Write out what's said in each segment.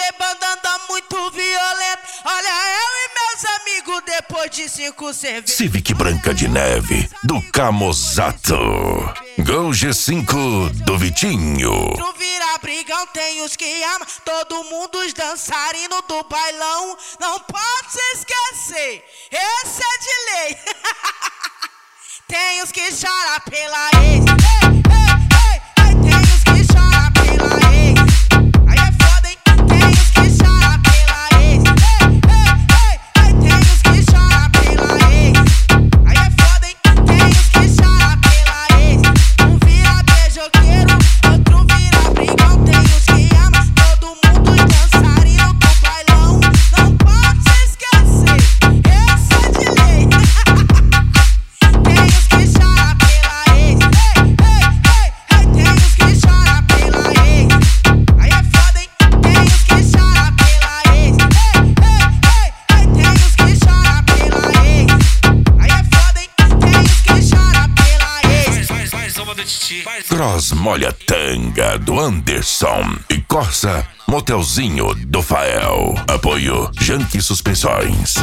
bebando andam muito violento. Olha eu e meus amigos depois de 5 cervejas. Civic Branca de Neve, do Camozato. Gol G5 do Vitinho. Tu vira brigão, tem os que ama. Todo mundo os dançarinos do bailão. Não pode se esquecer, esse é de lei. Tem os que choram pela ex. Tem os que choram pela ex. Aí é foda, hein? Tem os que choram pela ex. Tem os que choram pela ex. Aí é foda, hein? Tem os que choram pela ex. Um vira beijoqueiro, outro vira brigão. Tem os que ama, todo mundo os dançarinos do bailão. Não pode se esquecer, esse é de lei. Tem os que choram pela ex. Tem os que choram pela ex. Aí é foda, hein? Tem os que choram pela ex. Tem os que choram pela ex. Aí é foda, hein? Tem os que choram pela ex. Faz uma do Titi. Cross Molha Tanga do Anderson e Corsa Motelzinho do Fael. Apoio Janque Suspensões.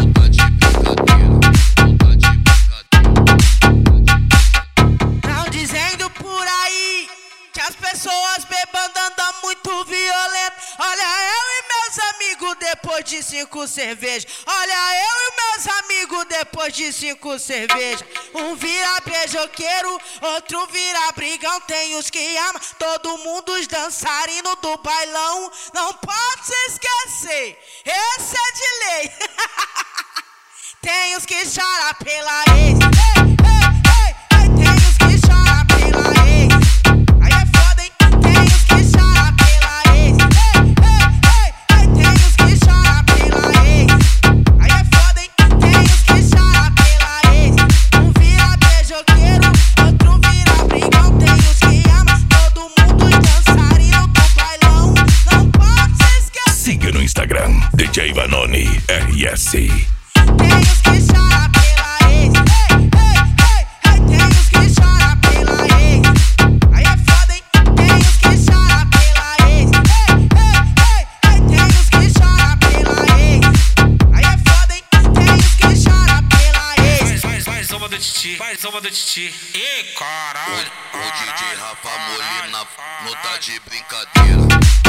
Tão dizendo por aí que as pessoas bebando andam muito violento. Olha eu e meus amigos depois de 5 cervejas. Olha eu e meus amigos depois de 5 cervejas. Um vira beijoqueiro, outro vira brigão. Tem os que ama, todo mundo os dançarinos do bailão. Não pode se esquecer, esse é de lei. Tem os que choram pela ex. Tem os que choram pela ex. Aí é foda, hein? Tem os que choram pela ex. Tem os que choram pela ex. Aí é foda, hein? Tem os que choram pela ex. Um vira beijoqueiro, outro vira brigão. Tem os que ama, todo mundo os dançarinos do bailão. Não pode se esquecer. Siga no Instagram, DJ Vanoni RS. Tem os que choram pela ex. Tem os que choram pela ex. Aí é foda, hein? Tem os que choram pela ex. Tem os que choram pela ex. Aí é foda, hein? Tem os que choram pela ex. Faz uma do Titi. Faz uma do Titi. Ih, caralho. O DJ Rafa Molina não tá de brincadeira.